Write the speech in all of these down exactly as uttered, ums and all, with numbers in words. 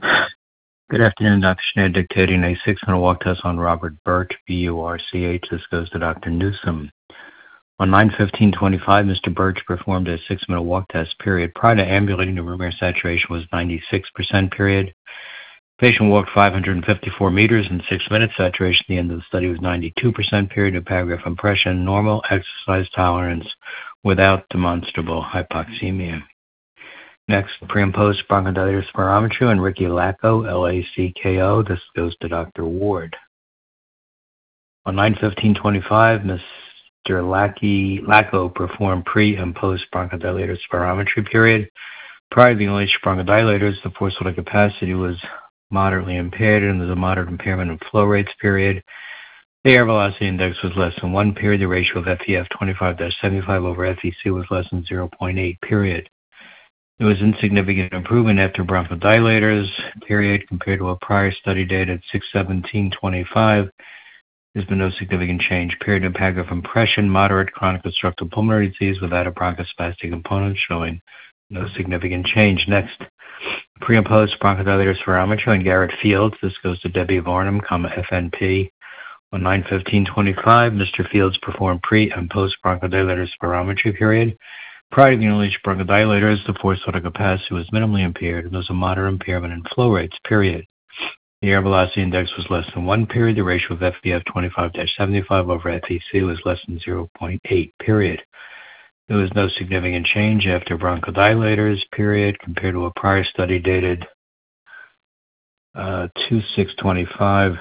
Good afternoon, Doctor Schneider dictating a six-minute walk test on Robert Birch, B U R C H. This goes to Doctor Newsom. On nine fifteen twenty-five, Mister Birch performed a six-minute walk test, period. Prior to ambulating, the room air saturation was ninety-six percent, period. Patient walked five hundred fifty-four meters in six minutes. Saturation at the end of the study was ninety-two percent, period. Of paragraph impression, normal exercise tolerance without demonstrable hypoxemia. Next, pre and post bronchodilator spirometry on Ricky Lacko, L A C K O. This goes to Doctor Ward. On nine fifteen twenty-five, Mister Lackey, Lacko performed pre and post bronchodilator spirometry, period. Prior to the inhalation bronchodilators, the forced vital capacity was moderately impaired, and there's a moderate impairment in flow rates, period. The air velocity index was less than one, period. The ratio of F E F twenty-five to seventy-five over F E C was less than zero point eight, period. There was insignificant improvement after bronchodilators, period, compared to a prior study data at six seventeen twenty-five. There's been no significant change, period. In paragraph impression, moderate chronic obstructive pulmonary disease without a bronchospastic component, showing no significant change. Next, pre and post bronchodilator spirometry on Garrett Fields. This goes to Debbie Varnum, comma F N P. On nine fifteen twenty-five, Mister Fields performed pre and post bronchodilator spirometry, period. Prior to the inhalation bronchodilators, the forced vital capacity was minimally impaired, and there was a moderate impairment in flow rates, period. The air velocity index was less than one, period. The ratio of F E F twenty-five to seventy-five over F E C was less than zero point eight, period. There was no significant change after bronchodilators, period, compared to a prior study dated uh, two six twenty-five.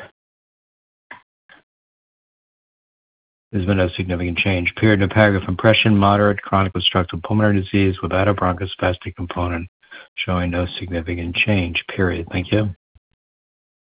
There's been no significant change. Period. In paragraph impression, moderate chronic obstructive pulmonary disease without a bronchospastic component, showing no significant change. Period. Thank you.